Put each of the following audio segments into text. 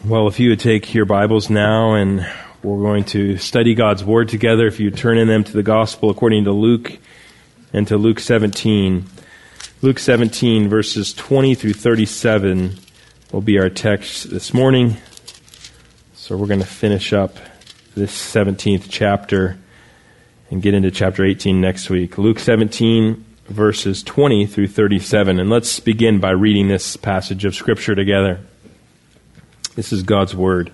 Well, if you would take your Bibles now, and we're going to study God's Word together. If you turn in them to the Gospel according to Luke and to Luke 17. Luke 17, verses 20 through 37 will be our text this morning. So we're going to finish up this 17th chapter and get into chapter 18 next week. Luke 17, verses 20 through 37. And let's begin by reading this passage of Scripture together. This is God's Word.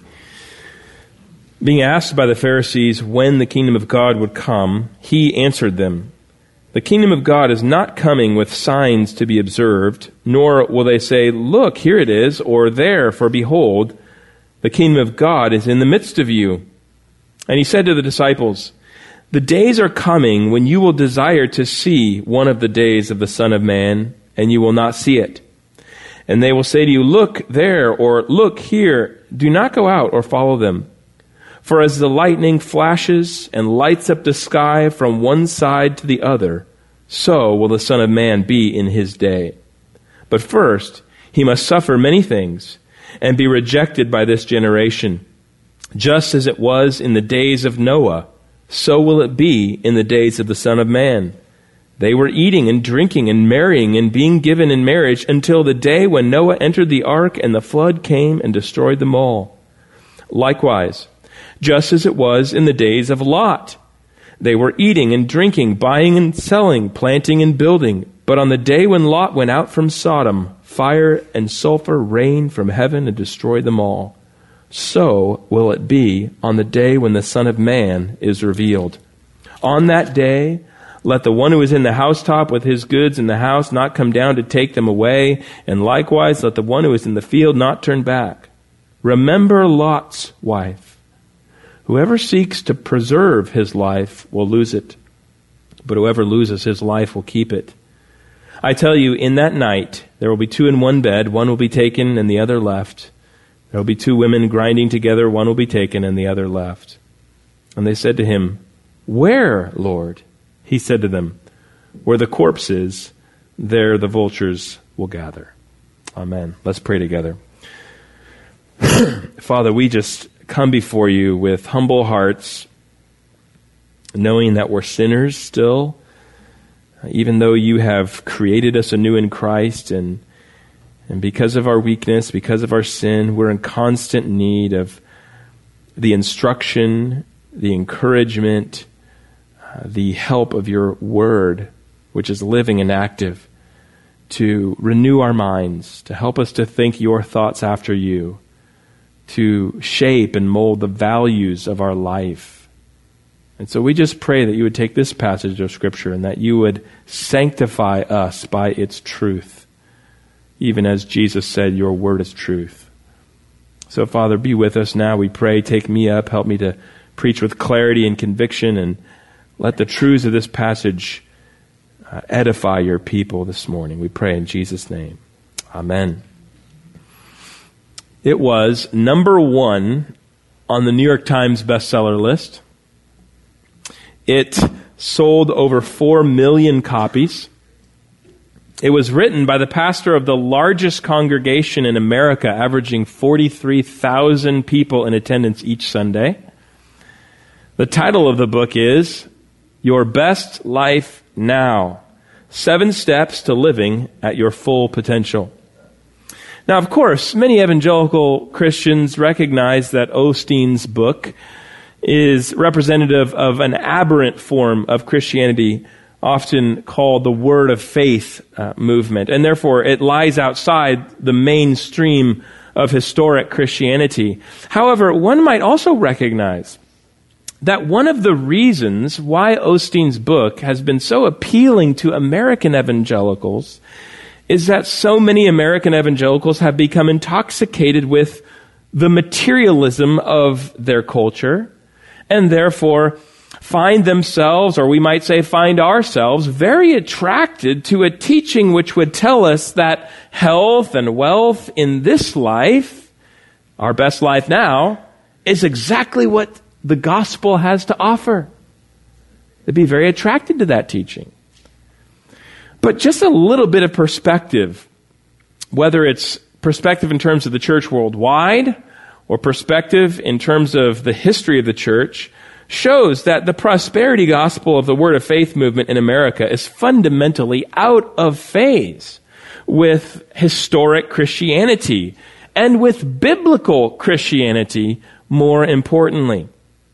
Being asked by the Pharisees when the kingdom of God would come, he answered them, "The kingdom of God is not coming with signs to be observed, nor will they say, 'Look, here it is,' or 'There,' for behold, the kingdom of God is in the midst of you." And he said to the disciples, "The days are coming when you will desire to see one of the days of the Son of Man, and you will not see it. And they will say to you, 'Look there,' or 'Look here.' Do not go out or follow them. For as the lightning flashes and lights up the sky from one side to the other, so will the Son of Man be in his day. But first, he must suffer many things and be rejected by this generation. Just as it was in the days of Noah, so will it be in the days of the Son of Man. They were eating and drinking and marrying and being given in marriage until the day when Noah entered the ark and the flood came and destroyed them all. Likewise, just as it was in the days of Lot, they were eating and drinking, buying and selling, planting and building. But on the day when Lot went out from Sodom, fire and sulfur rained from heaven and destroyed them all. So will it be on the day when the Son of Man is revealed. On that day, let the one who is in the housetop with his goods in the house not come down to take them away, and likewise let the one who is in the field not turn back. Remember Lot's wife. Whoever seeks to preserve his life will lose it, but whoever loses his life will keep it. I tell you, in that night there will be two in one bed, one will be taken and the other left. There will be two women grinding together, one will be taken and the other left." And they said to him, "Where, Lord?" He said to them, "Where the corpse is, there the vultures will gather." Amen. Let's pray together. Father, we just come before you with humble hearts, knowing that we're sinners still, even though you have created us anew in Christ, and because of our weakness, because of our sin, we're in constant need of the instruction, the encouragement, the help of your word, which is living and active, to renew our minds, to help us to think your thoughts after you, to shape and mold the values of our life. And so we just pray that you would take this passage of Scripture and that you would sanctify us by its truth, even as Jesus said, your word is truth. So Father, be with us now, we pray. Take me up, help me to preach with clarity and conviction, and let the truths of this passage edify your people this morning. We pray in Jesus' name. Amen. It was number 1 on the New York Times bestseller list. It sold over 4 million copies. It was written by the pastor of the largest congregation in America, averaging 43,000 people in attendance each Sunday. The title of the book is Your Best Life Now: 7 Steps to Living at Your Full Potential. Now, of course, many evangelical Christians recognize that Osteen's book is representative of an aberrant form of Christianity, often called the Word of Faith movement, and therefore it lies outside the mainstream of historic Christianity. However, one might also recognize that one of the reasons why Osteen's book has been so appealing to American evangelicals is that so many American evangelicals have become intoxicated with the materialism of their culture, and therefore find themselves, or we might say find ourselves, very attracted to a teaching which would tell us that health and wealth in this life, our best life now, is exactly what the gospel has to offer. They'd be very attracted to that teaching. But just a little bit of perspective, whether it's perspective in terms of the church worldwide, or perspective in terms of the history of the church shows that the prosperity gospel of the Word of Faith movement in America is fundamentally out of phase with historic Christianity and with biblical Christianity, more importantly.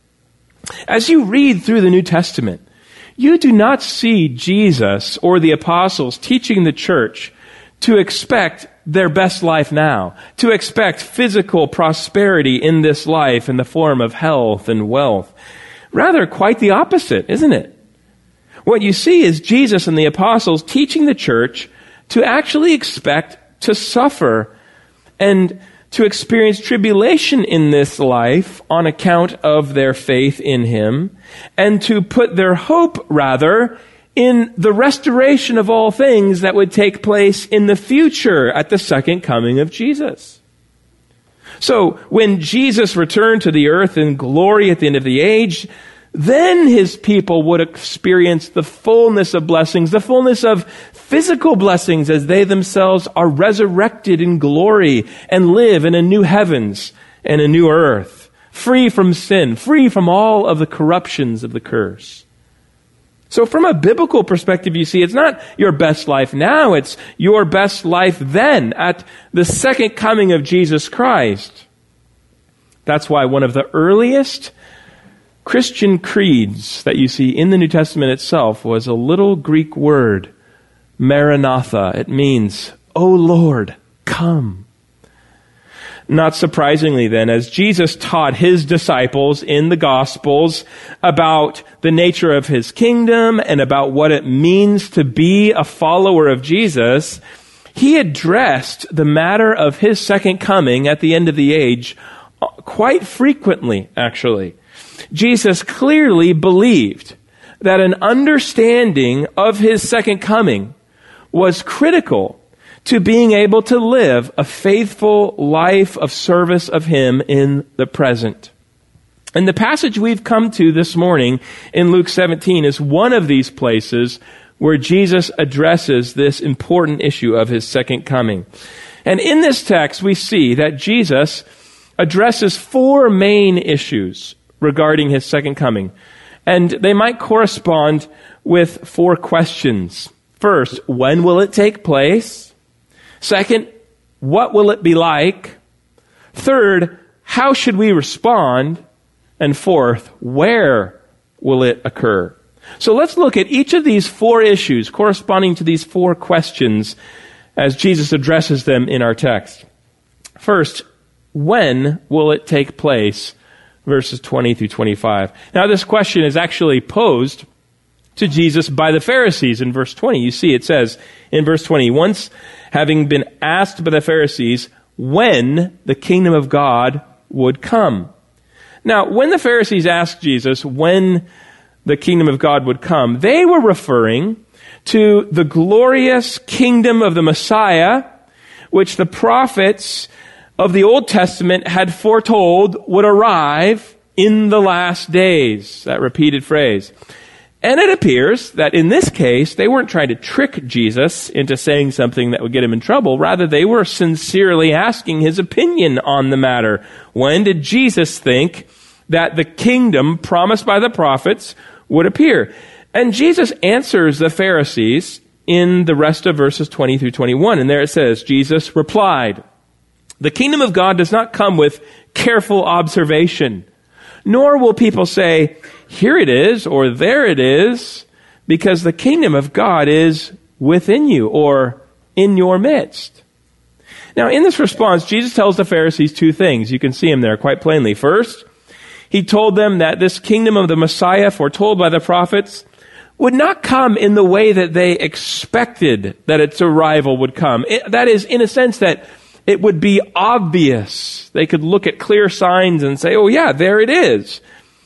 As you read through the New Testament, you do not see Jesus or the apostles teaching the church to expect their best life now, to expect physical prosperity in this life in the form of health and wealth. Rather, quite the opposite, isn't it? What you see is Jesus and the apostles teaching the church to actually expect to suffer and to experience tribulation in this life on account of their faith in Him, and to put their hope, rather, in the restoration of all things that would take place in the future at the second coming of Jesus. So, when Jesus returned to the earth in glory at the end of the age, then His people would experience the fullness of blessings, the fullness of physical blessings as they themselves are resurrected in glory and live in a new heavens and a new earth, free from sin, free from all of the corruptions of the curse. So from a biblical perspective, you see, it's not your best life now, it's your best life then at the second coming of Jesus Christ. That's why one of the earliest Christian creeds that you see in the New Testament itself was a little Greek word, Maranatha. It means, "O Lord, come." Not surprisingly then, as Jesus taught His disciples in the Gospels about the nature of His kingdom and about what it means to be a follower of Jesus, He addressed the matter of His second coming at the end of the age quite frequently, actually. Jesus clearly believed that an understanding of His second coming was critical to being able to live a faithful life of service of Him in the present. And the passage we've come to this morning in Luke 17 is one of these places where Jesus addresses this important issue of His second coming. And in this text, we see that Jesus addresses four main issues regarding His second coming. And they might correspond with four questions. First, when will it take place? Second, what will it be like? Third, how should we respond? And fourth, where will it occur? So let's look at each of these four issues corresponding to these four questions as Jesus addresses them in our text. First, when will it take place? Verses 20 through 25. Now this question is actually posed to Jesus by the Pharisees in verse 20. You see, it says in verse 20, once having been asked by the Pharisees when the kingdom of God would come. Now, when the Pharisees asked Jesus when the kingdom of God would come, they were referring to the glorious kingdom of the Messiah, which the prophets of the Old Testament had foretold would arrive in the last days. That repeated phrase. And it appears that in this case, they weren't trying to trick Jesus into saying something that would get Him in trouble. Rather, they were sincerely asking His opinion on the matter. When did Jesus think that the kingdom promised by the prophets would appear? And Jesus answers the Pharisees in the rest of verses 20 through 21. And there it says, Jesus replied, "The kingdom of God does not come with careful observation, nor will people say, 'Here it is,' or 'There it is,' because the kingdom of God is within you," or "in your midst." Now, in this response, Jesus tells the Pharisees two things. You can see Him there quite plainly. First, He told them that this kingdom of the Messiah foretold by the prophets would not come in the way that they expected that its arrival would come. That is, in a sense that it would be obvious. They could look at clear signs and say, "Oh yeah, there it is."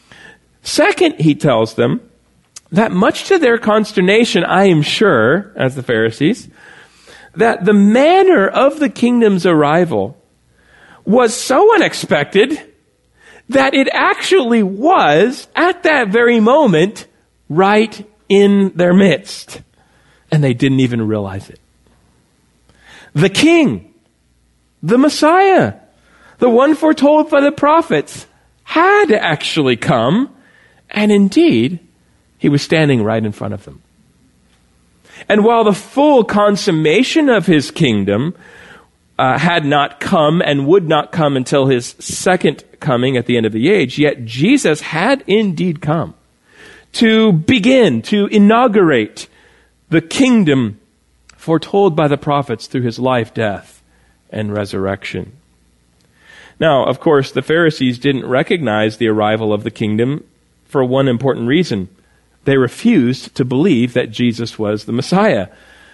Second, He tells them that much to their consternation, I am sure, as the Pharisees, that the manner of the kingdom's arrival was so unexpected that it actually was, at that very moment, right in their midst. And they didn't even realize it. The King, the Messiah, The one foretold by the prophets had actually come, and indeed, he was standing right in front of them. And while the full consummation of his kingdom had not come and would not come until his second coming at the end of the age, yet Jesus had indeed come to begin, to inaugurate the kingdom foretold by the prophets through his life, death, and resurrection. Now, of course, the Pharisees didn't recognize the arrival of the kingdom for one important reason. They refused to believe that Jesus was the Messiah.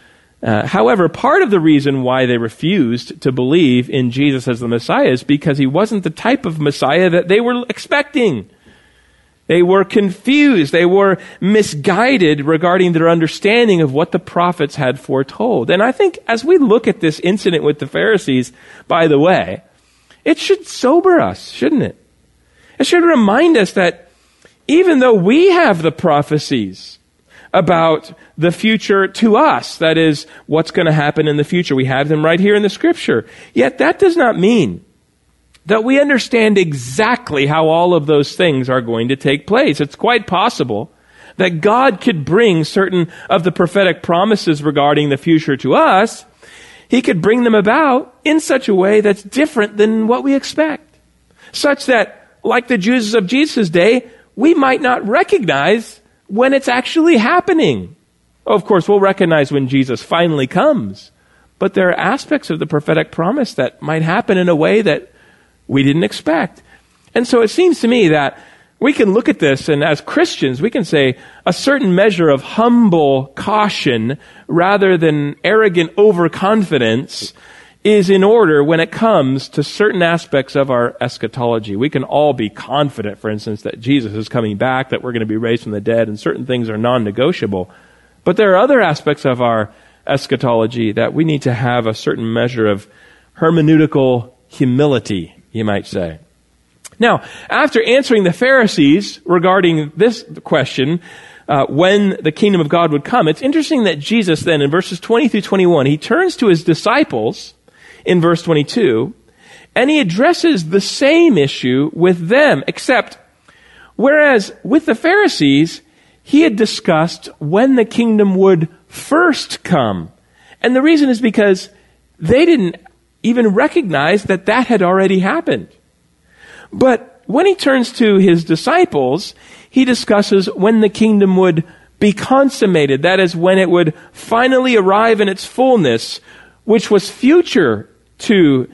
However, part of the reason why they refused to believe in Jesus as the Messiah is because he wasn't the type of Messiah that they were expecting. They were confused. They were misguided regarding their understanding of what the prophets had foretold. And I think as we look at this incident with the Pharisees, by the way, it should sober us, shouldn't it? It should remind us that even though we have the prophecies about the future to us, that is, what's going to happen in the future, we have them right here in the Scripture, yet that does not mean that we understand exactly how all of those things are going to take place. It's quite possible that God could bring certain of the prophetic promises regarding the future to us. He could bring them about in such a way that's different than what we expect, such that, like the Jews of Jesus' day, we might not recognize when it's actually happening. Of course, we'll recognize when Jesus finally comes, but there are aspects of the prophetic promise that might happen in a way that we didn't expect. And so it seems to me that we can look at this, and as Christians, we can say a certain measure of humble caution rather than arrogant overconfidence is in order when it comes to certain aspects of our eschatology. We can all be confident, for instance, that Jesus is coming back, that we're going to be raised from the dead, and certain things are non-negotiable. But there are other aspects of our eschatology that we need to have a certain measure of hermeneutical humility, you might say. Now, after answering the Pharisees regarding this question, when the kingdom of God would come, it's interesting that Jesus then, in verses 20 through 21, he turns to his disciples in verse 22, and he addresses the same issue with them, except whereas with the Pharisees, he had discussed when the kingdom would first come. And the reason is because they didn't even recognize that that had already happened. But when he turns to his disciples, he discusses when the kingdom would be consummated. That is, when it would finally arrive in its fullness, which was future to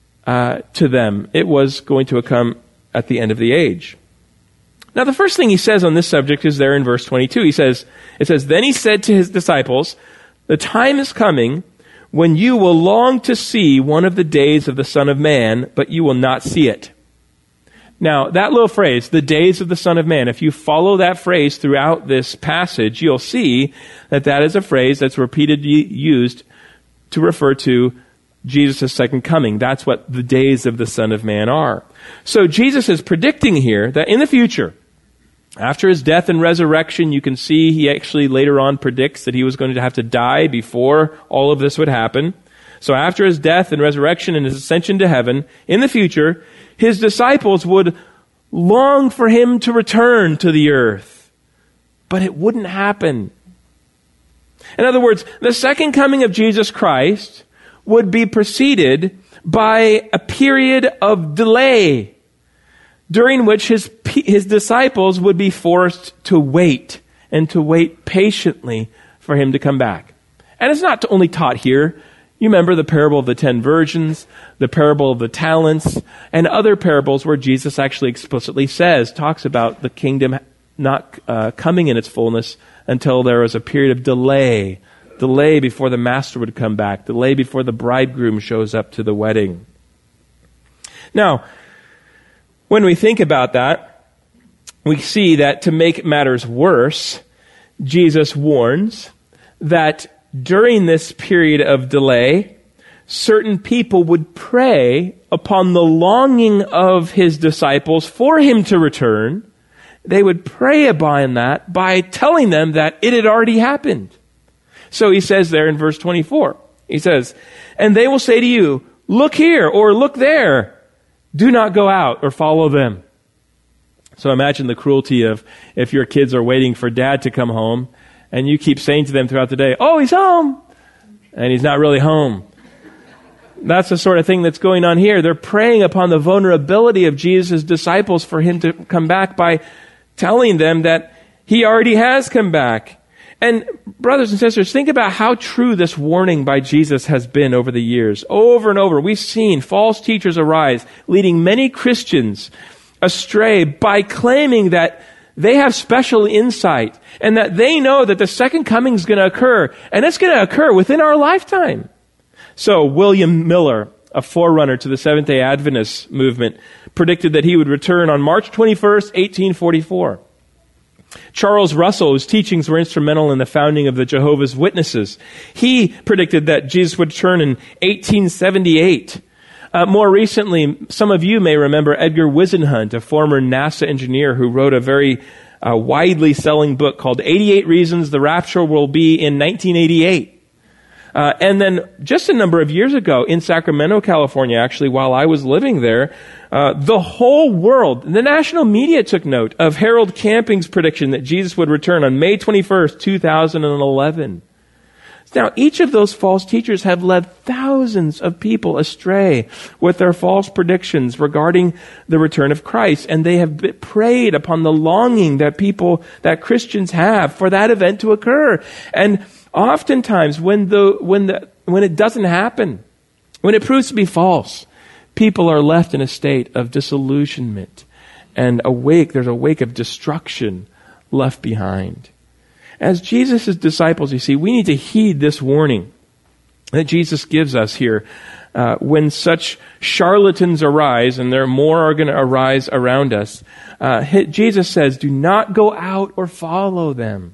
them. It was going to come at the end of the age. Now, the first thing he says on this subject is there in verse 22. It says, "Then he said to his disciples, 'The time is coming when you will long to see one of the days of the Son of Man, but you will not see it.'" Now, that little phrase, "the days of the Son of Man," if you follow that phrase throughout this passage, you'll see that that is a phrase that's repeatedly used to refer to Jesus' second coming. That's what the days of the Son of Man are. So Jesus is predicting here that in the future, after his death and resurrection, you can see he actually later on predicts that he was going to have to die before all of this would happen. So after his death and resurrection and his ascension to heaven, in the future, his disciples would long for him to return to the earth. But it wouldn't happen. In other words, the second coming of Jesus Christ would be preceded by a period of delay during which his disciples would be forced to wait and to wait patiently for him to come back. And it's not only taught here. You remember the parable of the 10 virgins, the parable of the talents, and other parables where Jesus actually explicitly talks about the kingdom not coming in its fullness until there was a period of delay before the master would come back, delay before the bridegroom shows up to the wedding. Now, when we think about that, we see that to make matters worse, Jesus warns that during this period of delay, certain people would prey upon the longing of his disciples for him to return. They would prey upon that by telling them that it had already happened. So he says there in verse 24, he says, "And they will say to you, 'Look here,' or 'Look there.' Do not go out or follow them. So imagine the cruelty of if your kids are waiting for dad to come home and you keep saying to them throughout the day, oh, he's home, and he's not really home. That's the sort of thing that's going on here. They're preying upon the vulnerability of Jesus' disciples for him to come back by telling them that he already has come back. And brothers and sisters, think about how true this warning by Jesus has been over the years. Over and over, we've seen false teachers arise, leading many Christians astray by claiming that they have special insight and that they know that the second coming is going to occur, and it's going to occur within our lifetime. So William Miller, a forerunner to the Seventh-day Adventist movement, predicted that he would return on March 21st, 1844. Charles Russell, whose teachings were instrumental in the founding of the Jehovah's Witnesses, he predicted that Jesus would return in 1878. More recently, some of you may remember Edgar Whisenhunt, a former NASA engineer who wrote a very widely selling book called 88 Reasons the Rapture Will Be in 1988. And then just a number of years ago in Sacramento, California, actually, while I was living there, the whole world, the national media took note of Harold Camping's prediction that Jesus would return on May 21st, 2011. Now, each of those false teachers have led thousands of people astray with their false predictions regarding the return of Christ, and they have preyed upon the longing that Christians have for that event to occur. And oftentimes, when it doesn't happen, when it proves to be false, people are left in a state of disillusionment and there's a wake of destruction left behind. As Jesus' disciples, you see, we need to heed this warning that Jesus gives us here. When such charlatans arise, and there more are going to arise around us, Jesus says, do not go out or follow them.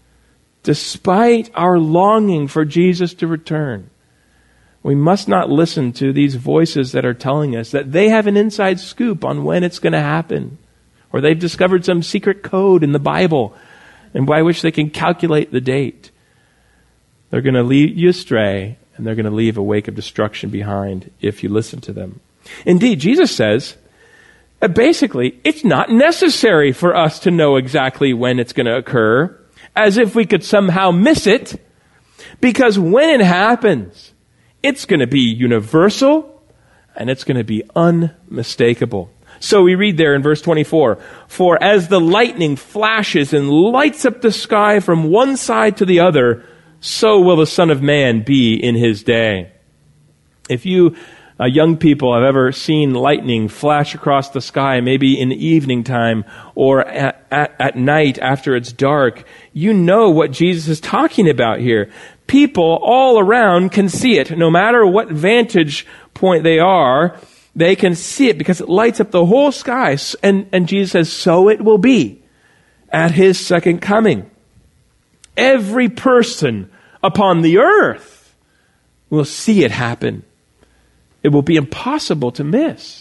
Despite our longing for Jesus to return, we must not listen to these voices that are telling us that they have an inside scoop on when it's going to happen, or they've discovered some secret code in the Bible and by which they can calculate the date. They're going to lead you astray, and they're going to leave a wake of destruction behind if you listen to them. Indeed, Jesus says, basically, it's not necessary for us to know exactly when it's going to occur, as if we could somehow miss it, because when it happens, it's going to be universal, and it's going to be unmistakable. So we read there in verse 24, for as the lightning flashes and lights up the sky from one side to the other, so will the Son of Man be in his day. If you young people have ever seen lightning flash across the sky, maybe in the evening time or at night after it's dark, you know what Jesus is talking about here. People all around can see it, no matter what vantage point they are. They can see it because it lights up the whole sky. And Jesus says, so it will be at his second coming. Every person upon the earth will see it happen. It will be impossible to miss.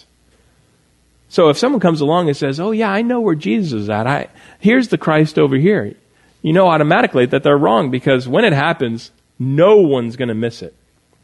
So if someone comes along and says, oh yeah, I know where Jesus is at. Here's the Christ over here. You know automatically that they're wrong, because when it happens, no one's going to miss it.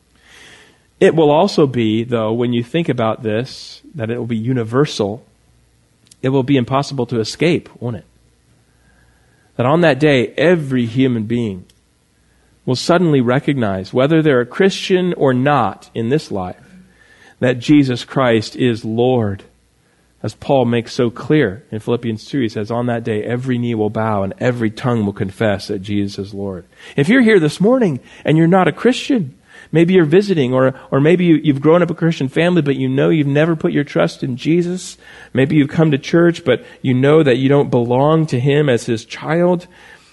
It will also be, though, when you think about this, that it will be universal. It will be impossible to escape, won't it? That on that day, every human being will suddenly recognize, whether they're a Christian or not in this life, that Jesus Christ is Lord. As Paul makes so clear in Philippians 2, he says, on that day, every knee will bow and every tongue will confess that Jesus is Lord. If you're here this morning and you're not a Christian, maybe you're visiting, or maybe you've grown up a Christian family, but you know you've never put your trust in Jesus. Maybe you've come to church, but you know that you don't belong to him as his child.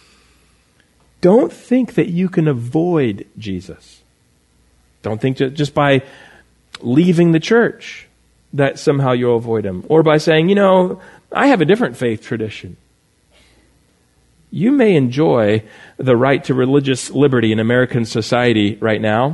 Don't think that you can avoid Jesus. Don't think just by leaving the church that somehow you'll avoid him. Or by saying, I have a different faith tradition. You may enjoy the right to religious liberty in American society right now,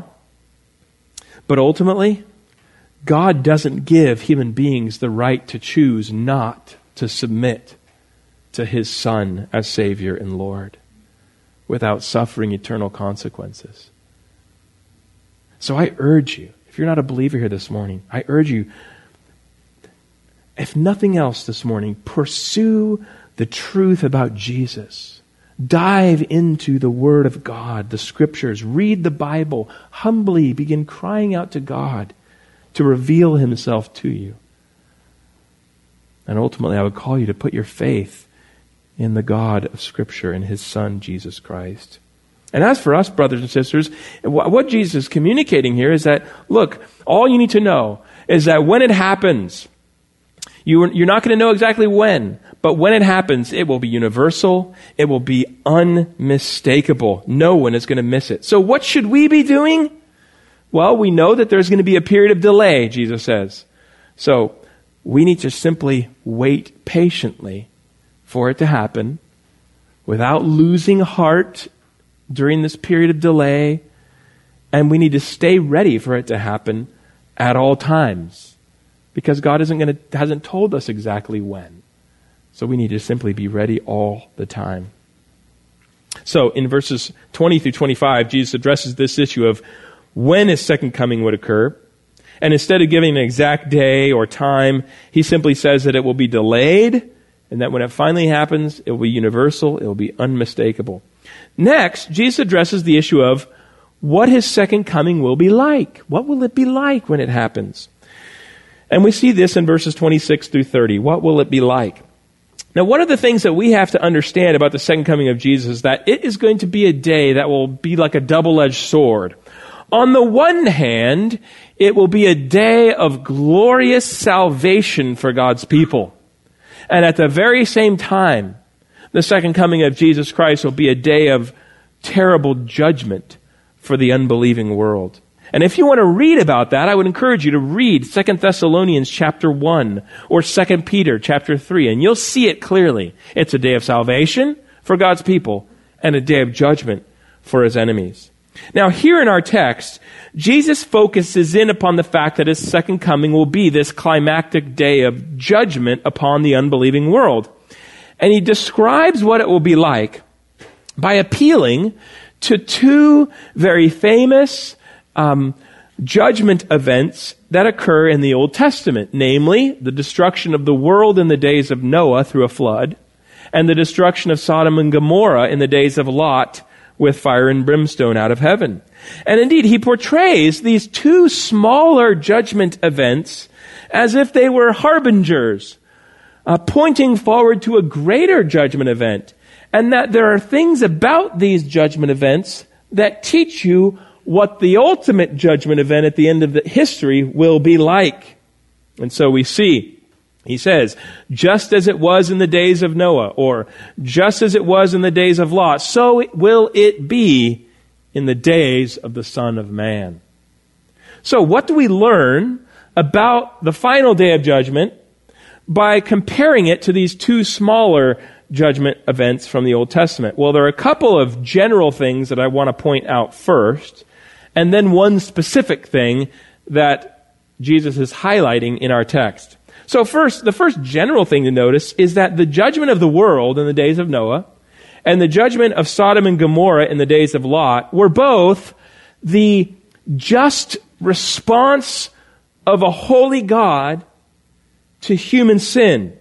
but ultimately, God doesn't give human beings the right to choose not to submit to his Son as Savior and Lord without suffering eternal consequences. So I urge you, if you're not a believer here this morning, I urge you, if nothing else this morning, pursue the truth about Jesus. Dive into the Word of God, the Scriptures. Read the Bible. Humbly begin crying out to God to reveal Himself to you. And ultimately, I would call you to put your faith in the God of Scripture and His Son, Jesus Christ. And as for us, brothers and sisters, what Jesus is communicating here is that, look, all you need to know is that when it happens, you're not going to know exactly when, but when it happens, it will be universal. It will be unmistakable. No one is going to miss it. So what should we be doing? Well, we know that there's going to be a period of delay, Jesus says. So we need to simply wait patiently for it to happen without losing heart during this period of delay. And we need to stay ready for it to happen at all times. Because God hasn't told us exactly when. So we need to simply be ready all the time. So in verses 20 through 25, Jesus addresses this issue of when His second coming would occur. And instead of giving an exact day or time, He simply says that it will be delayed, and that when it finally happens, it will be universal, it will be unmistakable. Next, Jesus addresses the issue of what His second coming will be like. What will it be like when it happens? And we see this in verses 26 through 30. What will it be like? Now, one of the things that we have to understand about the second coming of Jesus is that it is going to be a day that will be like a double-edged sword. On the one hand, it will be a day of glorious salvation for God's people. And at the very same time, the second coming of Jesus Christ will be a day of terrible judgment for the unbelieving world. And if you want to read about that, I would encourage you to read 2 Thessalonians chapter 1 or 2 Peter chapter 3, and you'll see it clearly. It's a day of salvation for God's people and a day of judgment for His enemies. Now, here in our text, Jesus focuses in upon the fact that His second coming will be this climactic day of judgment upon the unbelieving world. And He describes what it will be like by appealing to two very famous judgment events that occur in the Old Testament, namely the destruction of the world in the days of Noah through a flood, and the destruction of Sodom and Gomorrah in the days of Lot with fire and brimstone out of heaven. And indeed, He portrays these two smaller judgment events as if they were harbingers, pointing forward to a greater judgment event, and that there are things about these judgment events that teach you what the ultimate judgment event at the end of the history will be like. And so we see, He says, just as it was in the days of Noah, or just as it was in the days of Lot, so will it be in the days of the Son of Man. So what do we learn about the final day of judgment by comparing it to these two smaller judgment events from the Old Testament? Well, there are a couple of general things that I want to point out first, and then one specific thing that Jesus is highlighting in our text. So first, the first general thing to notice is that the judgment of the world in the days of Noah and the judgment of Sodom and Gomorrah in the days of Lot were both the just response of a holy God to human sin.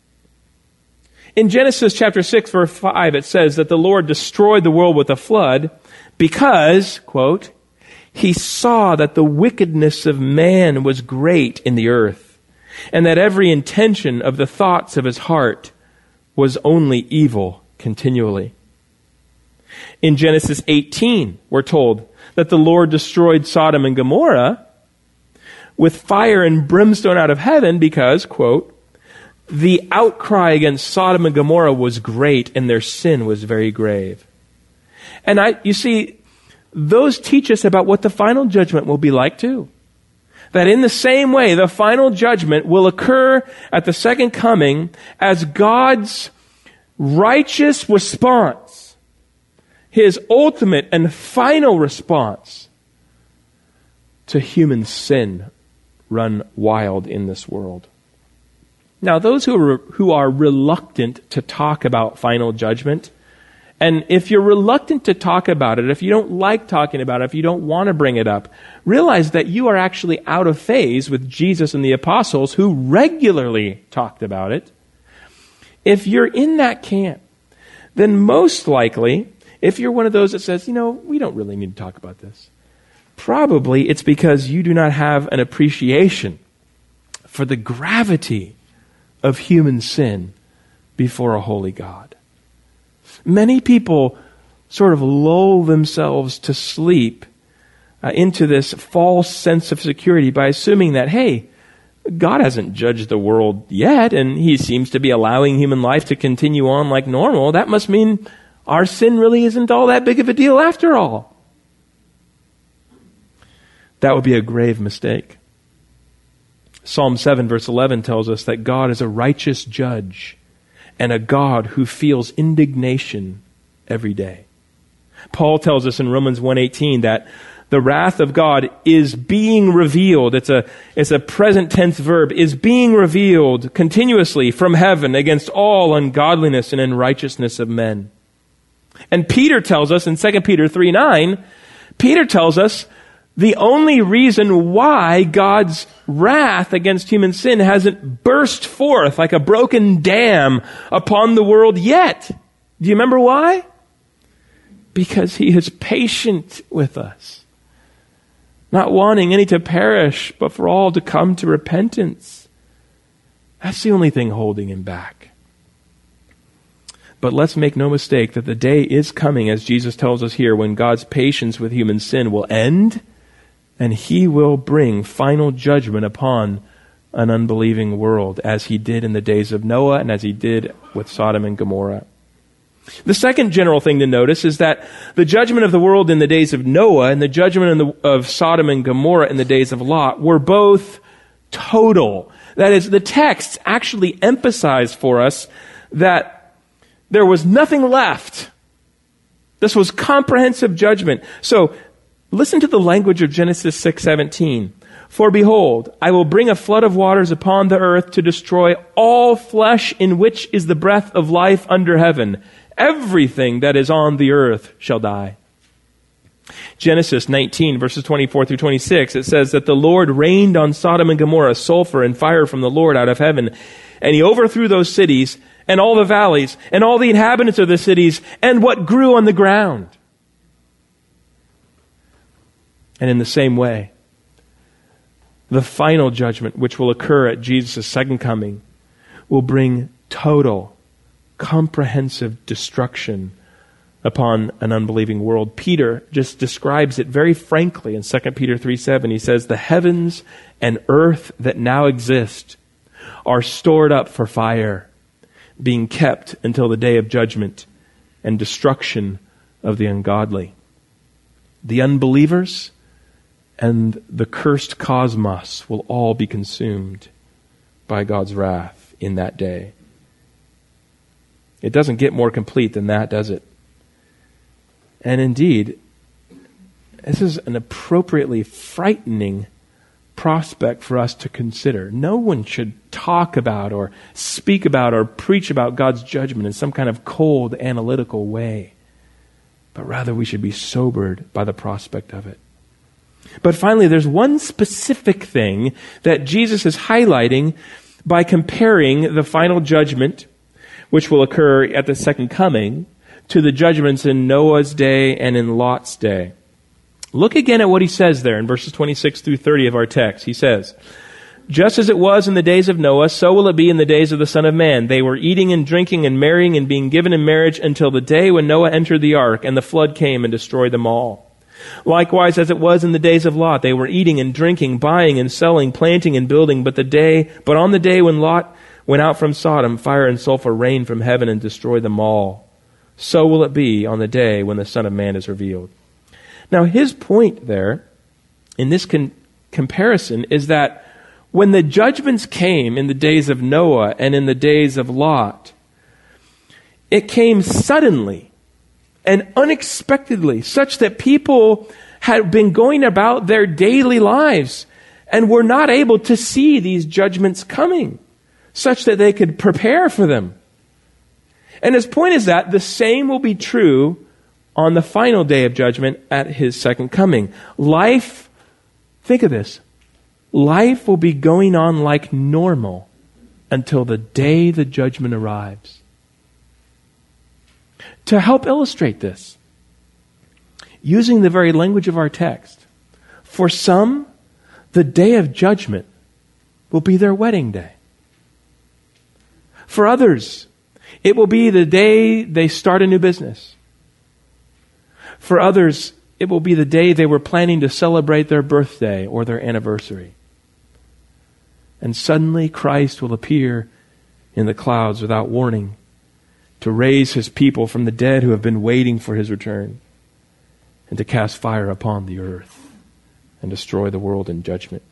In Genesis chapter 6, verse 5, it says that the Lord destroyed the world with a flood because, quote, He saw that the wickedness of man was great in the earth, and that every intention of the thoughts of his heart was only evil continually. In Genesis 18, we're told that the Lord destroyed Sodom and Gomorrah with fire and brimstone out of heaven because, quote, the outcry against Sodom and Gomorrah was great and their sin was very grave. And you see, those teach us about what the final judgment will be like too. That in the same way, the final judgment will occur at the second coming as God's righteous response, His ultimate and final response to human sin run wild in this world. Now, those who are reluctant to talk about final judgment And if you're reluctant to talk about it, if you don't like talking about it, if you don't want to bring it up, realize that you are actually out of phase with Jesus and the apostles who regularly talked about it. If you're in that camp, then most likely, if you're one of those that says, we don't really need to talk about this, probably it's because you do not have an appreciation for the gravity of human sin before a holy God. Many people sort of lull themselves to sleep into this false sense of security by assuming that, hey, God hasn't judged the world yet, and he seems to be allowing human life to continue on like normal. That must mean our sin really isn't all that big of a deal after all. That would be a grave mistake. Psalm 7 verse 11 tells us that God is a righteous judge and a God who feels indignation every day. Paul tells us in Romans 1:18 that the wrath of God is being revealed. It's a present tense verb, is being revealed continuously from heaven against all ungodliness and unrighteousness of men. And Peter tells us in 2 Peter 3:9, Peter tells us the only reason why God's wrath against human sin hasn't burst forth like a broken dam upon the world yet. Do you remember why? Because he is patient with us, not wanting any to perish, but for all to come to repentance. That's the only thing holding him back. But let's make no mistake that the day is coming, as Jesus tells us here, when God's patience with human sin will end, and he will bring final judgment upon an unbelieving world, as he did in the days of Noah and as he did with Sodom and Gomorrah. The second general thing to notice is that the judgment of the world in the days of Noah and the judgment of Sodom and Gomorrah in the days of Lot were both total. That is, the texts actually emphasize for us that there was nothing left. This was comprehensive judgment. So, listen to the language of Genesis 6:17. For behold, I will bring a flood of waters upon the earth to destroy all flesh in which is the breath of life under heaven. Everything that is on the earth shall die. Genesis 19, verses 24 through 26, it says that the Lord rained on Sodom and Gomorrah sulfur and fire from the Lord out of heaven, and he overthrew those cities and all the valleys and all the inhabitants of the cities and what grew on the ground. And in the same way, the final judgment, which will occur at Jesus' second coming, will bring total, comprehensive destruction upon an unbelieving world. Peter just describes it very frankly in 2 Peter 3:7. He says, the heavens and earth that now exist are stored up for fire, being kept until the day of judgment and destruction of the ungodly. The unbelievers and the cursed cosmos will all be consumed by God's wrath in that day. It doesn't get more complete than that, does it? And indeed, this is an appropriately frightening prospect for us to consider. No one should talk about or speak about or preach about God's judgment in some kind of cold, analytical way. But rather we should be sobered by the prospect of it. But finally, there's one specific thing that Jesus is highlighting by comparing the final judgment, which will occur at the second coming, to the judgments in Noah's day and in Lot's day. Look again at what he says there in verses 26 through 30 of our text. He says, just as it was in the days of Noah, so will it be in the days of the Son of Man. They were eating and drinking and marrying and being given in marriage until the day when Noah entered the ark and the flood came and destroyed them all. Likewise, as it was in the days of Lot, they were eating and drinking, buying and selling, planting and building. But on the day when Lot went out from Sodom, fire and sulfur rained from heaven and destroyed them all. So will it be on the day when the Son of Man is revealed. Now, his point there in this comparison is that when the judgments came in the days of Noah and in the days of Lot, it came suddenly and unexpectedly, such that people had been going about their daily lives and were not able to see these judgments coming, such that they could prepare for them. And his point is that the same will be true on the final day of judgment at his second coming. Life, think of this, life will be going on like normal until the day the judgment arrives. To help illustrate this, using the very language of our text, for some, the day of judgment will be their wedding day. For others, it will be the day they start a new business. For others, it will be the day they were planning to celebrate their birthday or their anniversary. And suddenly Christ will appear in the clouds without warning to raise his people from the dead who have been waiting for his return, and to cast fire upon the earth and destroy the world in judgment.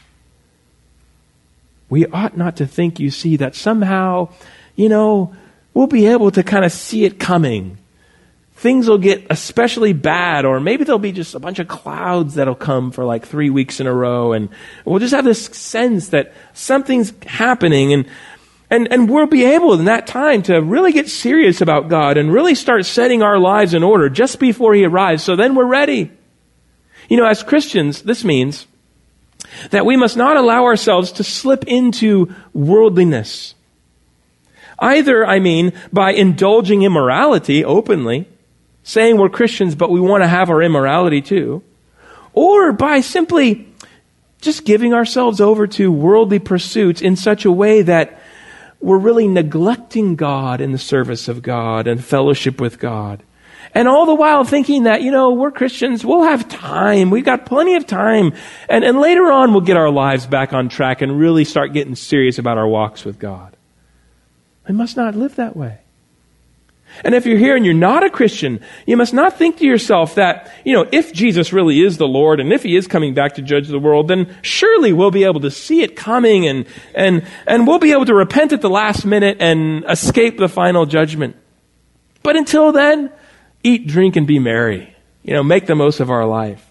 We ought not to think, you see, that somehow, we'll be able to kind of see it coming. Things will get especially bad, or maybe there'll be just a bunch of clouds that'll come for like 3 weeks in a row, and we'll just have this sense that something's happening, and we'll be able in that time to really get serious about God and really start setting our lives in order just before he arrives, so then we're ready. As Christians, this means that we must not allow ourselves to slip into worldliness. Either, by indulging immorality openly, saying we're Christians but we want to have our immorality too, or by simply just giving ourselves over to worldly pursuits in such a way that we're really neglecting God in the service of God and fellowship with God. And all the while thinking that, we're Christians, we'll have time, we've got plenty of time, and later on we'll get our lives back on track and really start getting serious about our walks with God. We must not live that way. And if you're here and you're not a Christian, you must not think to yourself that, if Jesus really is the Lord and if he is coming back to judge the world, then surely we'll be able to see it coming and we'll be able to repent at the last minute and escape the final judgment. But until then, eat, drink, and be merry. Make the most of our life.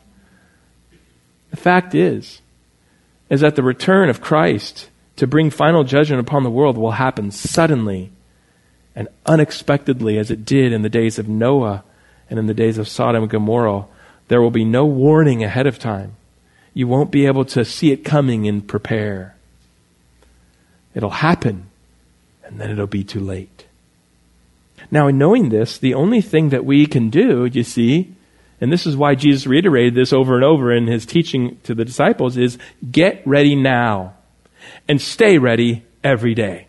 The fact is that the return of Christ to bring final judgment upon the world will happen suddenly and unexpectedly, as it did in the days of Noah and in the days of Sodom and Gomorrah. There will be no warning ahead of time. You won't be able to see it coming and prepare. It'll happen, and then it'll be too late. Now, in knowing this, the only thing that we can do, you see, and this is why Jesus reiterated this over and over in his teaching to the disciples, is get ready now and stay ready every day.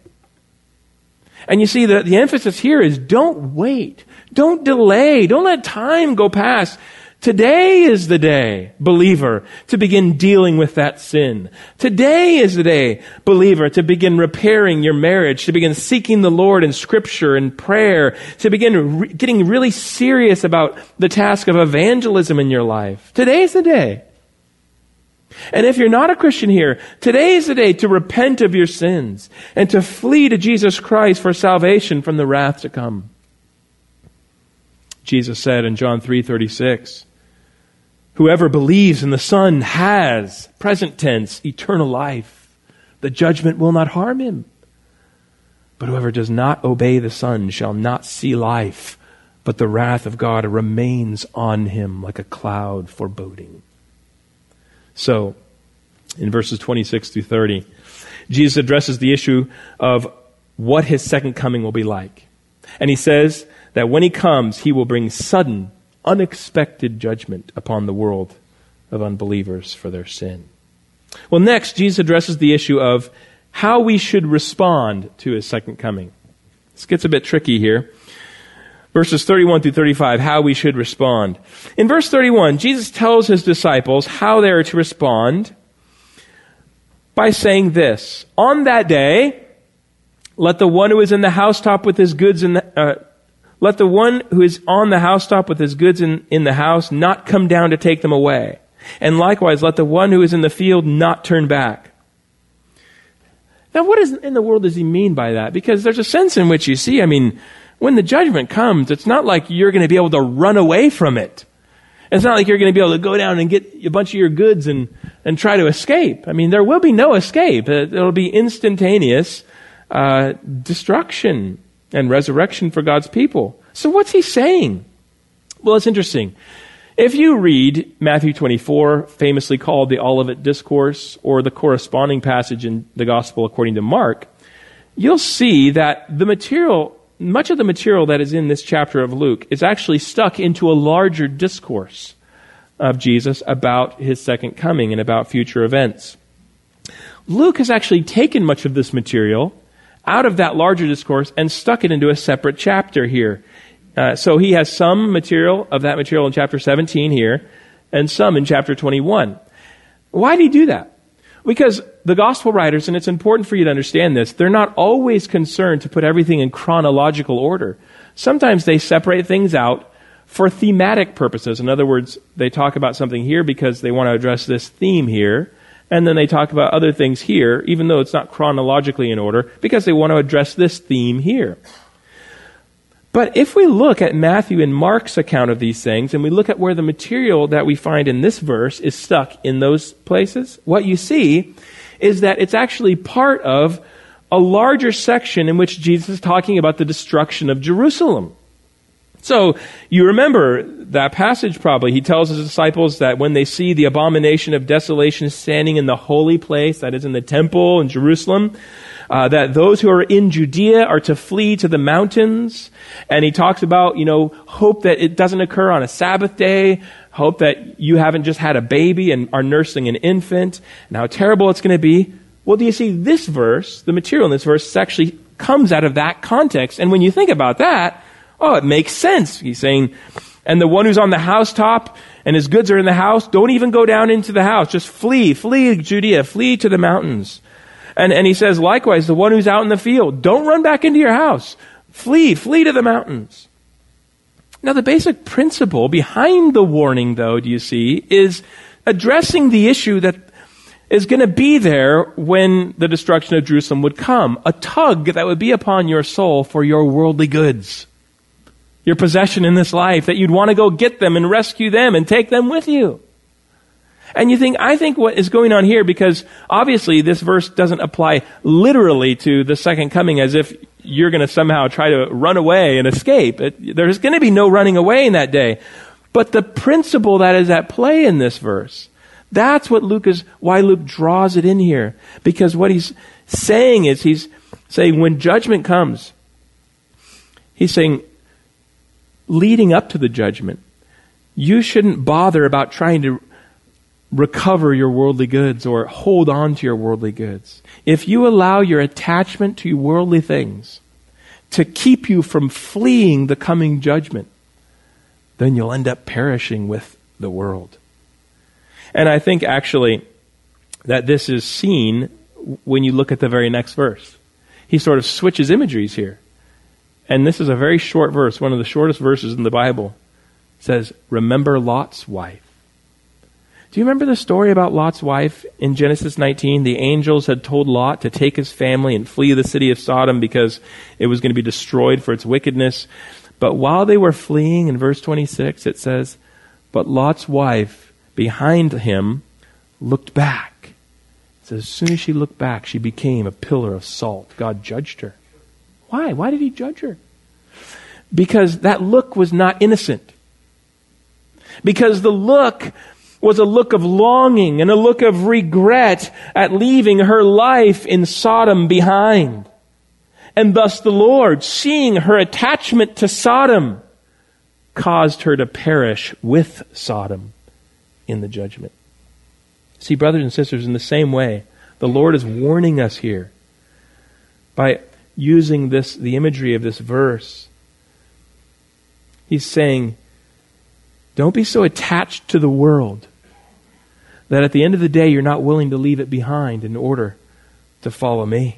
And you see, the emphasis here is don't wait. Don't delay. Don't let time go past. Today is the day, believer, to begin dealing with that sin. Today is the day, believer, to begin repairing your marriage, to begin seeking the Lord in Scripture and prayer, to begin getting really serious about the task of evangelism in your life. Today's the day. And if you're not a Christian here, today is the day to repent of your sins and to flee to Jesus Christ for salvation from the wrath to come. Jesus said in John 3:36, whoever believes in the Son has, present tense, eternal life. The judgment will not harm him. But whoever does not obey the Son shall not see life, but the wrath of God remains on him like a cloud foreboding. So, in verses 26 through 30, Jesus addresses the issue of what his second coming will be like. And he says that when he comes, he will bring sudden, unexpected judgment upon the world of unbelievers for their sin. Well, next, Jesus addresses the issue of how we should respond to his second coming. This gets a bit tricky here. Verses 31 through 35, how we should respond. In verse 31, Jesus tells his disciples how they are to respond by saying this: on that day, let the one who is in the housetop with his goods let the one who is on the housetop with his goods in the house not come down to take them away. And likewise, let the one who is in the field not turn back. Now, what in the world does he mean by that? Because there's a sense in which you see, when the judgment comes, it's not like you're going to be able to run away from it. It's not like you're going to be able to go down and get a bunch of your goods and try to escape. There will be no escape. It'll be instantaneous destruction. and resurrection for God's people. So what's he saying? Well, it's interesting. If you read Matthew 24, famously called the Olivet Discourse, or the corresponding passage in the Gospel according to Mark, you'll see that much of the material that is in this chapter of Luke is actually stuck into a larger discourse of Jesus about his second coming and about future events. Luke has actually taken much of this material out of that larger discourse and stuck it into a separate chapter here. So he has some material of that material in chapter 17 here, and some in chapter 21. Why did he do that? Because the gospel writers, and it's important for you to understand this, they're not always concerned to put everything in chronological order. Sometimes they separate things out for thematic purposes. In other words, they talk about something here because they want to address this theme here, and then they talk about other things here, even though it's not chronologically in order, because they want to address this theme here. But if we look at Matthew and Mark's account of these things, and we look at where the material that we find in this verse is stuck in those places, what you see is that it's actually part of a larger section in which Jesus is talking about the destruction of Jerusalem. So you remember that passage probably. He tells his disciples that when they see the abomination of desolation standing in the holy place, that is in the temple in Jerusalem, that those who are in Judea are to flee to the mountains. And he talks about, hope that it doesn't occur on a Sabbath day, hope that you haven't just had a baby and are nursing an infant, and how terrible it's going to be. Well, do you see this verse, the material in this verse, actually comes out of that context. And when you think about that, it makes sense. He's saying, and the one who's on the housetop and his goods are in the house, don't even go down into the house. Just flee Judea, flee to the mountains. And he says, likewise, the one who's out in the field, don't run back into your house. Flee to the mountains. Now, the basic principle behind the warning, though, do you see, is addressing the issue that is going to be there when the destruction of Jerusalem would come. A tug that would be upon your soul for your worldly goods. Your possession in this life, that you'd want to go get them and rescue them and take them with you. And I think what is going on here, because obviously this verse doesn't apply literally to the second coming as if you're going to somehow try to run away and escape. There's going to be no running away in that day. But the principle that is at play in this verse, that's why Luke draws it in here. Because what he's saying is, he's saying when judgment comes, he's saying, leading up to the judgment, you shouldn't bother about trying to recover your worldly goods or hold on to your worldly goods. If you allow your attachment to worldly things to keep you from fleeing the coming judgment, then you'll end up perishing with the world. And I think actually that this is seen when you look at the very next verse. He sort of switches imageries here. And this is a very short verse, one of the shortest verses in the Bible. It says, remember Lot's wife. Do you remember the story about Lot's wife in Genesis 19? The angels had told Lot to take his family and flee the city of Sodom because it was going to be destroyed for its wickedness. But while they were fleeing, in verse 26, it says, but Lot's wife behind him looked back. It says, as soon as she looked back, she became a pillar of salt. God judged her. Why? Why did he judge her? Because that look was not innocent. Because the look was a look of longing and a look of regret at leaving her life in Sodom behind. And thus the Lord, seeing her attachment to Sodom, caused her to perish with Sodom in the judgment. See, brothers and sisters, in the same way, the Lord is warning us here by using the imagery of this verse. He's saying, don't be so attached to the world that at the end of the day you're not willing to leave it behind in order to follow me.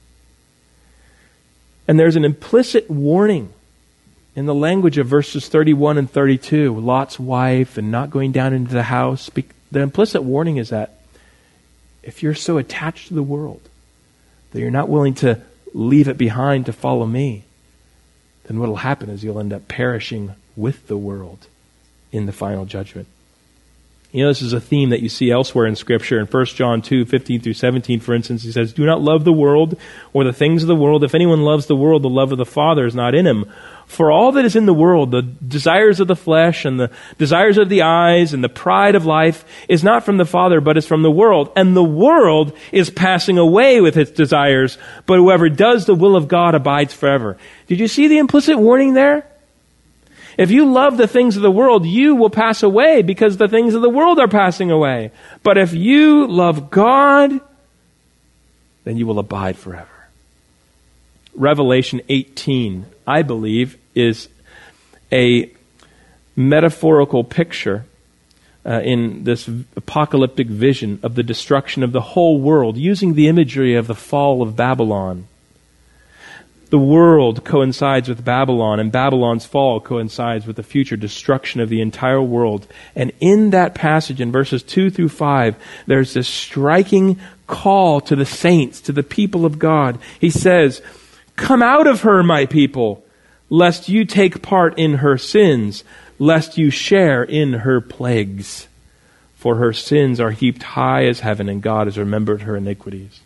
And there's an implicit warning in the language of verses 31 and 32, Lot's wife and not going down into the house. The implicit warning is that if you're so attached to the world that you're not willing to leave it behind to follow me, then what will happen is you'll end up perishing with the world in the final judgment. You know, this is a theme that you see elsewhere in Scripture. In 1 John 2, 15 through 17, for instance, he says, "Do not love the world or the things of the world. If anyone loves the world, the love of the Father is not in him. For all that is in the world, the desires of the flesh and the desires of the eyes and the pride of life, is not from the Father, but is from the world. And the world is passing away with its desires, but whoever does the will of God abides forever." Did you see the implicit warning there? If you love the things of the world, you will pass away because the things of the world are passing away. But if you love God, then you will abide forever. Revelation 18, I believe, is a metaphorical picture in this apocalyptic vision of the destruction of the whole world, using the imagery of the fall of Babylon. The world coincides with Babylon, and Babylon's fall coincides with the future destruction of the entire world. And in that passage, in verses 2 through 5, there's this striking call to the saints, to the people of God. He says, "Come out of her, my people, lest you take part in her sins, lest you share in her plagues. For her sins are heaped high as heaven, and God has remembered her iniquities."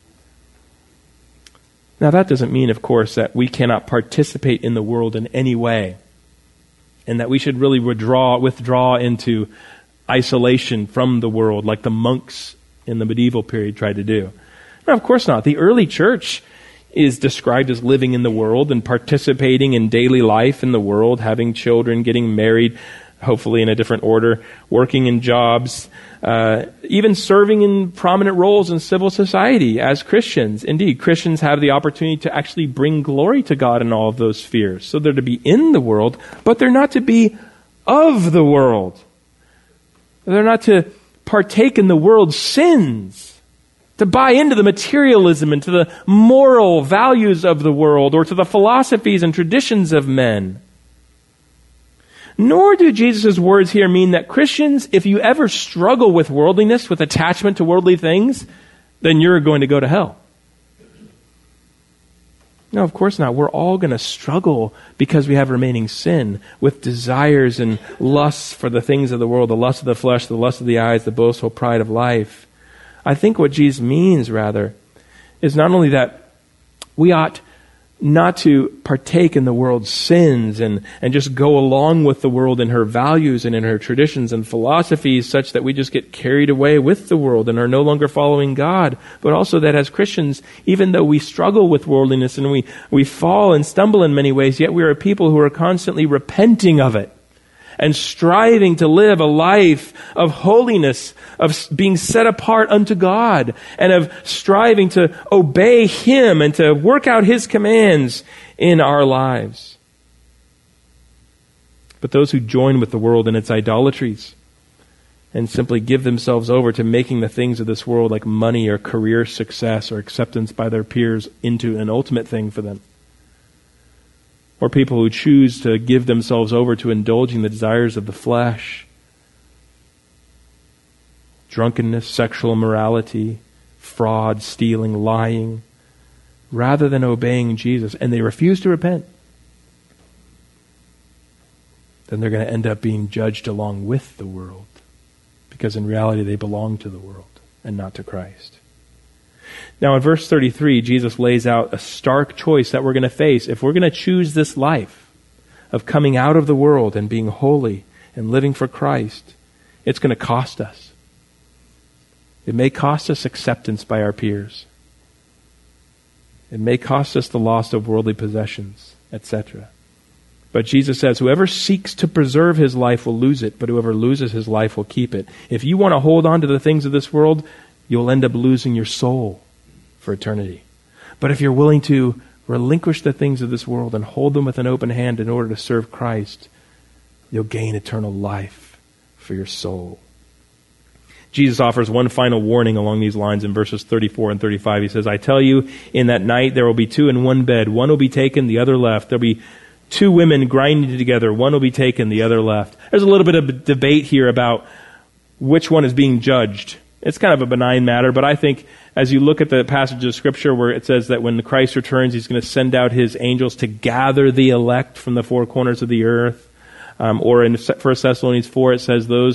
Now that doesn't mean, of course, that we cannot participate in the world in any way, and that we should really withdraw into isolation from the world like the monks in the medieval period tried to do. No, of course not. The early church is described as living in the world and participating in daily life in the world, having children, getting married, hopefully in a different order, working in jobs, even serving in prominent roles in civil society as Christians. Indeed, Christians have the opportunity to actually bring glory to God in all of those spheres. So they're to be in the world, but they're not to be of the world. They're not to partake in the world's sins, to buy into the materialism and to the moral values of the world or to the philosophies and traditions of men. Nor do Jesus' words here mean that Christians, if you ever struggle with worldliness, with attachment to worldly things, then you're going to go to hell. No, of course not. We're all going to struggle because we have remaining sin with desires and lusts for the things of the world, the lust of the flesh, the lust of the eyes, the boastful pride of life. I think what Jesus means, rather, is not only that we ought not to partake in the world's sins and just go along with the world in her values and in her traditions and philosophies such that we just get carried away with the world and are no longer following God, but also that as Christians, even though we struggle with worldliness and we fall and stumble in many ways, yet we are a people who are constantly repenting of it and striving to live a life of holiness, of being set apart unto God, and of striving to obey Him and to work out His commands in our lives. But those who join with the world in its idolatries and simply give themselves over to making the things of this world, like money or career success or acceptance by their peers, into an ultimate thing for them, or people who choose to give themselves over to indulging the desires of the flesh, drunkenness, sexual immorality, fraud, stealing, lying, rather than obeying Jesus, and they refuse to repent, then they're going to end up being judged along with the world, because in reality they belong to the world and not to Christ. Now in verse 33, Jesus lays out a stark choice that we're going to face. If we're going to choose this life of coming out of the world and being holy and living for Christ, it's going to cost us. It may cost us acceptance by our peers. It may cost us the loss of worldly possessions, etc. But Jesus says, whoever seeks to preserve his life will lose it, but whoever loses his life will keep it. If you want to hold on to the things of this world, you'll end up losing your soul for eternity. But if you're willing to relinquish the things of this world and hold them with an open hand in order to serve Christ, you'll gain eternal life for your soul. Jesus offers one final warning along these lines in verses 34 and 35. He says, I tell you, in that night there will be two in one bed. One will be taken, the other left. There'll be two women grinding together. One will be taken, the other left. There's a little bit of a debate here about which one is being judged. It's kind of a benign matter, but I think as you look at the passage of Scripture where it says that when Christ returns, He's going to send out His angels to gather the elect from the four corners of the earth, or in 1 Thessalonians 4, it says those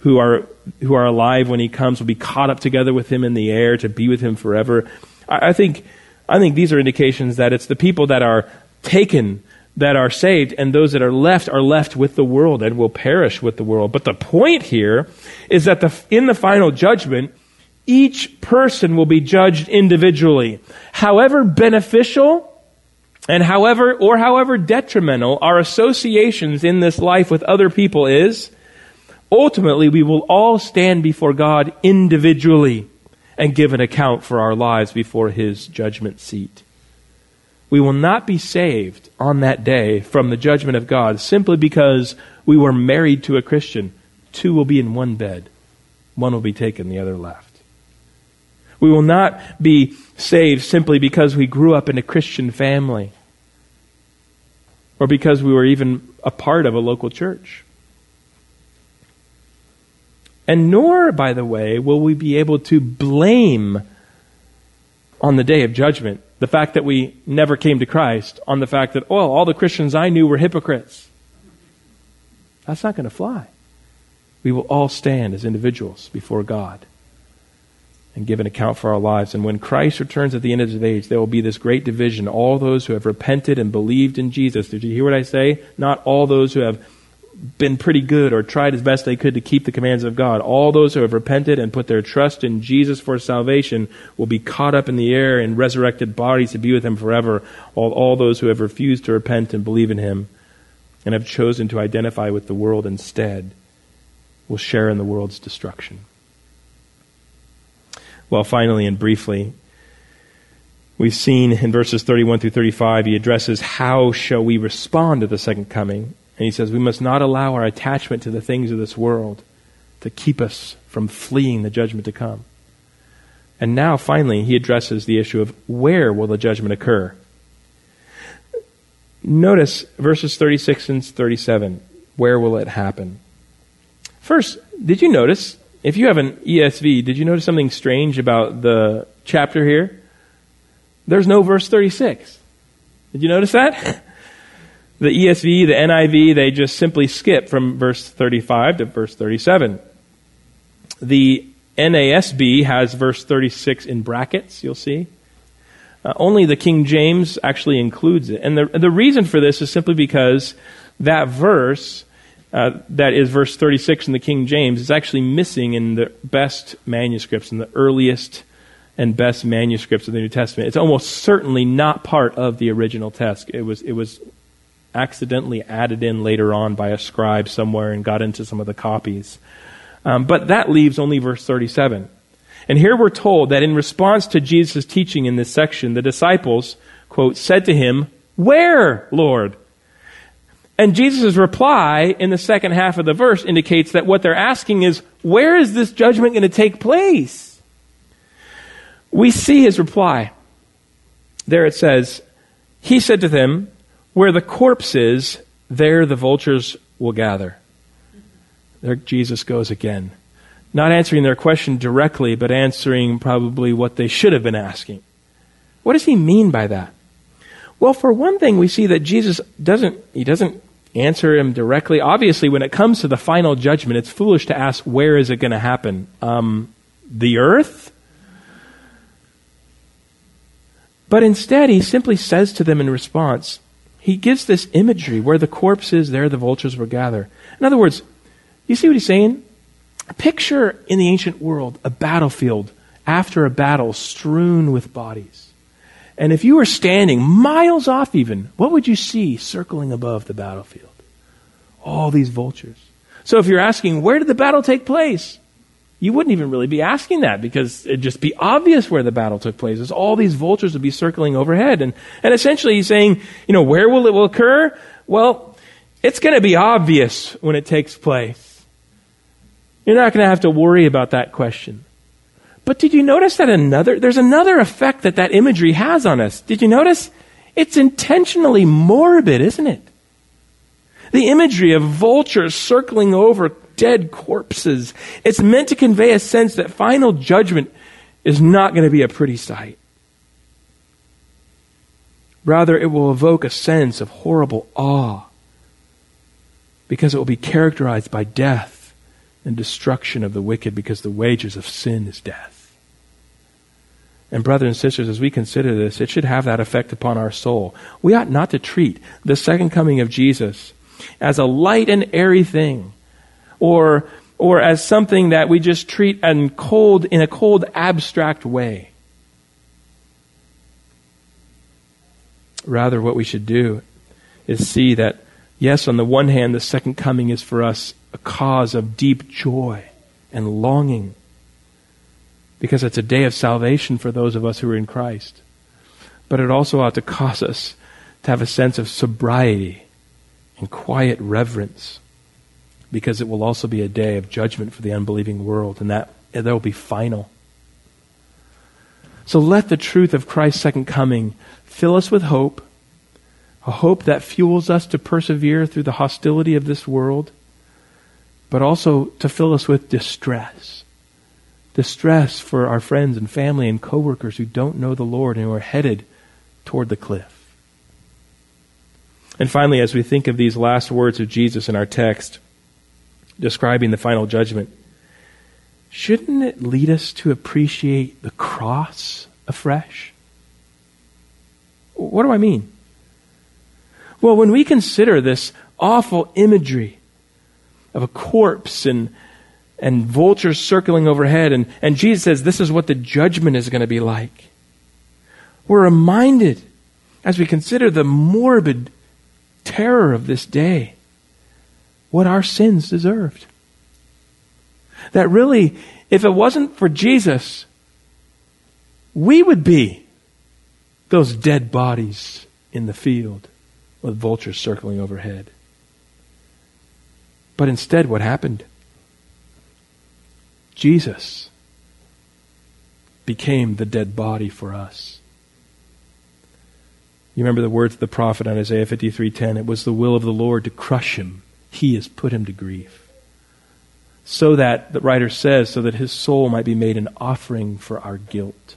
who are alive when he comes will be caught up together with him in the air to be with him forever. I think these are indications that it's the people that are taken that are saved, and those that are left with the world and will perish with the world. But the point here is that in the final judgment, each person will be judged individually. However beneficial and however detrimental our associations in this life with other people is, ultimately we will all stand before God individually and give an account for our lives before his judgment seat. We will not be saved on that day from the judgment of God simply because we were married to a Christian. Two will be in one bed. One will be taken, the other left. We will not be saved simply because we grew up in a Christian family or because we were even a part of a local church. And nor, by the way, will we be able to blame on the day of judgment the fact that we never came to Christ on the fact that, all the Christians I knew were hypocrites. That's not going to fly. We will all stand as individuals before God and give an account for our lives. And when Christ returns at the end of his age, there will be this great division. All those who have repented and believed in Jesus. Did you hear what I say? Not all those who have been pretty good or tried as best they could to keep the commands of God. All those who have repented and put their trust in Jesus for salvation will be caught up in the air in resurrected bodies to be with him forever. All those who have refused to repent and believe in him and have chosen to identify with the world instead will share in the world's destruction. Well, finally and briefly, we've seen in verses 31 through 35, he addresses how shall we respond to the second coming. And he says we must not allow our attachment to the things of this world to keep us from fleeing the judgment to come. And now, finally, he addresses the issue of where will the judgment occur. Notice verses 36 and 37. Where will it happen? First, did you notice, if you have an ESV, did you notice something strange about the chapter here? There's no verse 36. Did you notice that? The ESV, the NIV, they just simply skip from verse 35 to verse 37. The NASB has verse 36 in brackets, you'll see. Only the King James actually includes it. And the reason for this is simply because that verse, that is verse 36 in the King James, is actually missing in the best manuscripts, in the earliest and best manuscripts of the New Testament. It's almost certainly not part of the original text. It was accidentally added in later on by a scribe somewhere and got into some of the copies. But that leaves only verse 37. And here we're told that in response to Jesus' teaching in this section, the disciples, quote, said to him, "Where, Lord?" And Jesus' reply in the second half of the verse indicates that what they're asking is, where is this judgment going to take place? We see his reply. There it says, he said to them, "Where the corpse is, there the vultures will gather." There Jesus goes again. Not answering their question directly, but answering probably what they should have been asking. What does he mean by that? Well, for one thing, we see that Jesus doesn't answer him directly. Obviously, when it comes to the final judgment, it's foolish to ask, where is it going to happen? The earth? But instead, he simply says to them in response, he gives this imagery, where the corpse is, there the vultures will gather. In other words, you see what he's saying? Picture in the ancient world a battlefield after a battle strewn with bodies. And if you were standing miles off even, what would you see circling above the battlefield? All these vultures. So if you're asking, where did the battle take place? You wouldn't even really be asking that because it'd just be obvious where the battle took place. As all these vultures would be circling overhead. And essentially he's saying, where will it occur? Well, it's going to be obvious when it takes place. You're not going to have to worry about that question. But did you notice that there's another effect that imagery has on us? Did you notice? It's intentionally morbid, isn't it? The imagery of vultures circling over dead corpses. It's meant to convey a sense that final judgment is not going to be a pretty sight. Rather, it will evoke a sense of horrible awe because it will be characterized by death and destruction of the wicked, because the wages of sin is death. And brothers and sisters, as we consider this, it should have that effect upon our soul. We ought not to treat the second coming of Jesus as a light and airy thing, or as something that we just treat in a cold, abstract way. Rather, what we should do is see that, yes, on the one hand, the second coming is for us a cause of deep joy and longing, because it's a day of salvation for those of us who are in Christ. But it also ought to cause us to have a sense of sobriety and quiet reverence, because it will also be a day of judgment for the unbelieving world, and that will be final. So let the truth of Christ's second coming fill us with hope, a hope that fuels us to persevere through the hostility of this world, but also to fill us with distress. Distress for our friends and family and coworkers who don't know the Lord and who are headed toward the cliff. And finally, as we think of these last words of Jesus in our text, describing the final judgment, shouldn't it lead us to appreciate the cross afresh? What do I mean? Well, when we consider this awful imagery of a corpse and vultures circling overhead, and Jesus says this is what the judgment is going to be like, we're reminded, as we consider the morbid terror of this day, what our sins deserved. That really, if it wasn't for Jesus, we would be those dead bodies in the field with vultures circling overhead. But instead, what happened? Jesus became the dead body for us. You remember the words of the prophet on Isaiah 53:10, it was the will of the Lord to crush him. He has put him to grief. So that, the writer says, so that his soul might be made an offering for our guilt.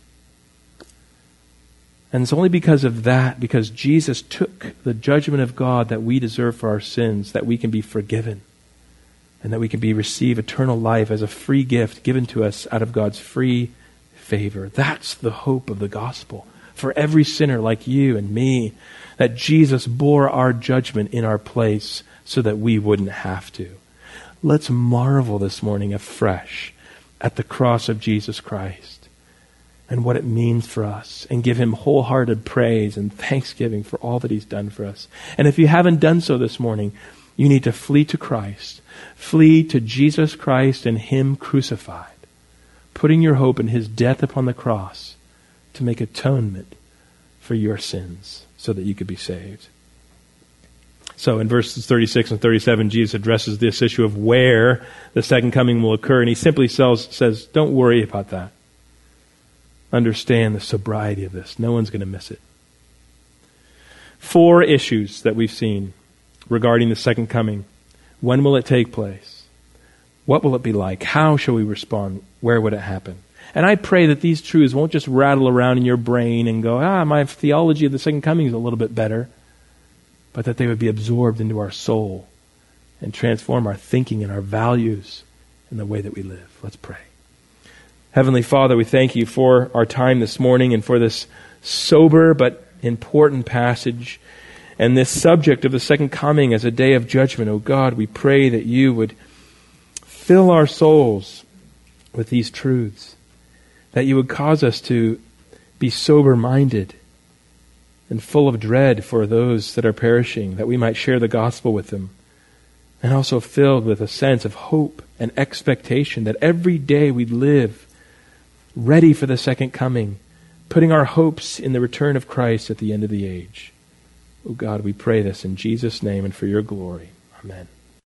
And it's only because of that, because Jesus took the judgment of God that we deserve for our sins, that we can be forgiven, and that we can receive eternal life as a free gift given to us out of God's free favor. That's the hope of the gospel for every sinner like you and me, that Jesus bore our judgment in our place so that we wouldn't have to. Let's marvel this morning afresh at the cross of Jesus Christ and what it means for us, and give him wholehearted praise and thanksgiving for all that he's done for us. And if you haven't done so this morning, you need to flee to Christ. Flee to Jesus Christ and him crucified, putting your hope in his death upon the cross to make atonement for your sins so that you could be saved. So in verses 36 and 37, Jesus addresses this issue of where the second coming will occur, and he simply says, don't worry about that. Understand the sobriety of this. No one's going to miss it. 4 issues that we've seen regarding the second coming. When will it take place? What will it be like? How shall we respond? Where would it happen? And I pray that these truths won't just rattle around in your brain and go, my theology of the second coming is a little bit better, but that they would be absorbed into our soul and transform our thinking and our values and the way that we live. Let's pray. Heavenly Father, we thank you for our time this morning and for this sober but important passage and this subject of the second coming as a day of judgment. Oh God, we pray that you would fill our souls with these truths, that you would cause us to be sober-minded and full of dread for those that are perishing, that we might share the gospel with them, and also filled with a sense of hope and expectation that every day we live ready for the second coming, putting our hopes in the return of Christ at the end of the age. Oh God, we pray this in Jesus' name and for your glory. Amen.